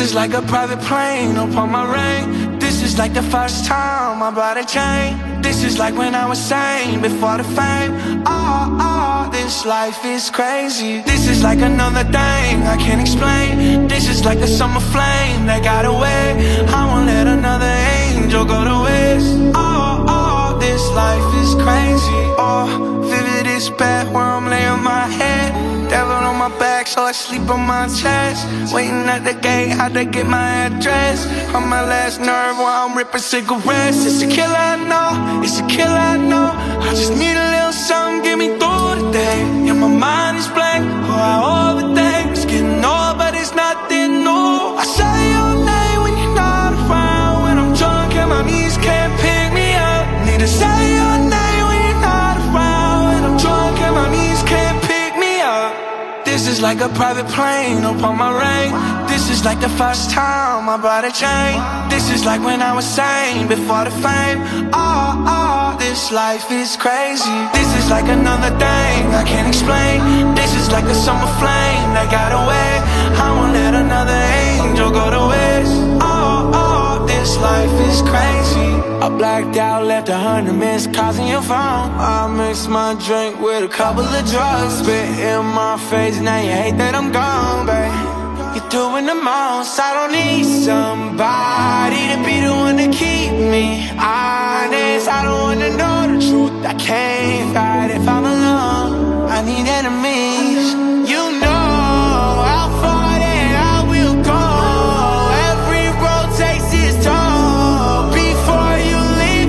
is like a private plane upon my rain. This is like the first time I bought a chain. This is like when I was sane before the fame. Oh, this life is crazy. This is like another thing I can't explain. This is like a summer flame that got away. I won't let another angel go to waste. Oh, this life is crazy. Oh, vivid is bad where I'm laying my head. Devil on my back, so I sleep on my chest. Waiting at the gate, had to get my address. On my last nerve while I'm ripping cigarettes. It's a killer, I know, it's a killer, I know. I just need a little something, get me through the day. Yeah, my mind is blank, oh, I overthink. It's getting old, but it's nothing new. I say your name when you're not around. When I'm drunk and my knees can't pick me up. Need to say your name when you're not around. When I'm drunk and my knees can't pick me up. This is like a private plane upon my rain. This is like the first time I bought a chain. This is like when I was sane before the fame. Oh, this life is crazy. This is like another thing I can't explain. This is like a summer flame that got away. I won't let another angel go to waste. Oh, this life is crazy. I blacked out, left 100 missed calls on your phone. I mixed my drink with a couple of drugs. Spit in my face, now you hate that I'm gone, babe. You're doing the most, I don't need somebody to be the one to keep me honest. I don't wanna know the truth, I can't fight if I'm alone. I need enemies, you know how far that I will go. Every road takes its toll. Before you leave,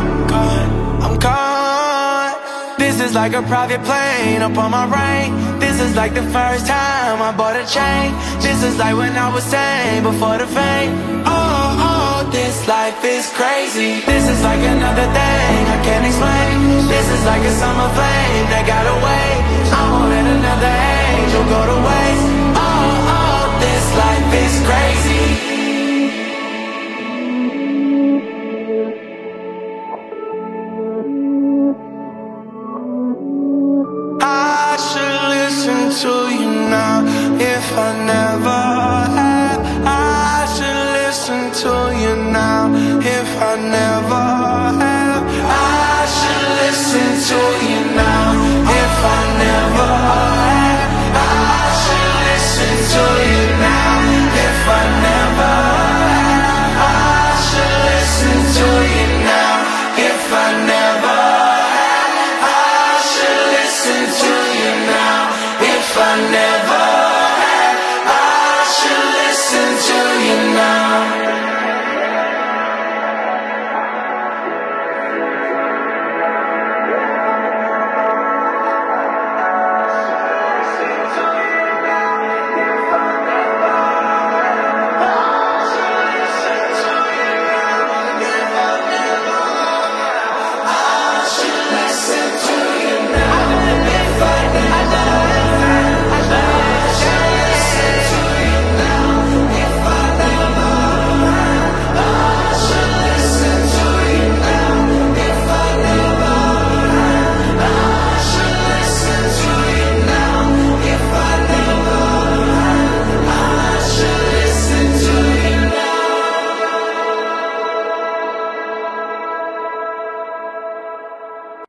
I'm gone. This is like a private plane upon my rain. This is like the first time I bought a chain. This is like when I was sane before the fame. Oh, this life is crazy. This is like another thing I can't explain. This is like a summer flame that got away. I won't let another angel go to waste. Oh, this life is crazy. I should listen to you now if I never have. I should listen to you now if I never have. I should listen to you